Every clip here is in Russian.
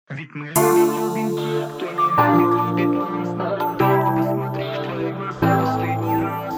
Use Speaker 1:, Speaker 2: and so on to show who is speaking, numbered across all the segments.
Speaker 1: Ведь мы любим тех, кто не любит нас. Надо посмотреть в твои глаза последний раз.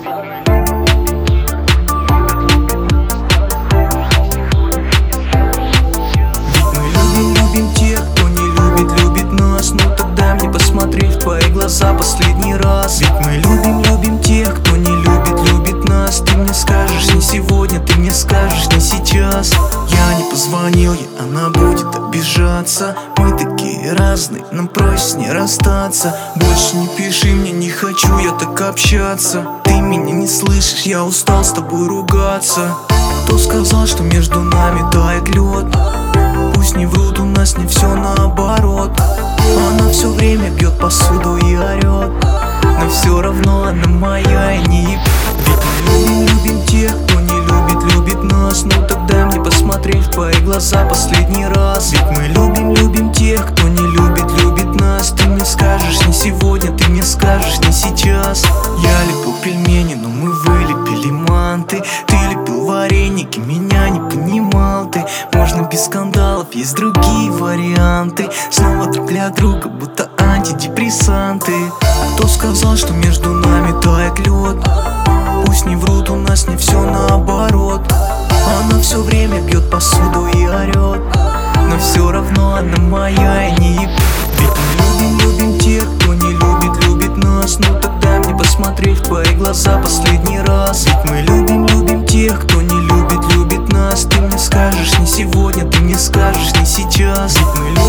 Speaker 2: Ведь мы любим тех, кто не любит нас. Ну тогда мне посмотреть в твои глаза последний раз. Ведь мы любим тех, кто не любит нас. Ты мне скажешь не сегодня, ты мне скажешь не сейчас. Я не позвонил ей, она будет обижаться. Мы такие разные, нам проще не расстаться. Больше не пиши мне, не хочу я так общаться. Ты меня не слышишь, я устал с тобой ругаться. Кто сказал, что между нами тает лед? Пусть не врут, у нас не все наоборот. Она все время бьет посуду и орет, но все равно она моя и не еб. Ведь мы любим тех, кто не любит нас. Ну тогда мне посмотреть в твои глаза последний раз. Ведь мы любим тех, кто не любит нас. Ты мне скажешь не сегодня, ты мне скажешь не сейчас. Я лепил пельмени, но мы вылепили манты. Ты лепил вареники, меня не понимал ты. Можно без скандалов, есть другие варианты. Снова друг для друга, будто антидепрессанты. Кто сказал, что между нами тает лед? Пусть не врут, у нас не все наоборот. Она все время бьет посуду и орет, но все равно она моя и не еб. Ведь мы любим тех, кто не любит нас. Ну тогда мне посмотреть в твои глаза последний раз. Ведь мы любим тех, кто не любит нас. Ты мне скажешь не сегодня, ты мне скажешь не сейчас. Ведь мы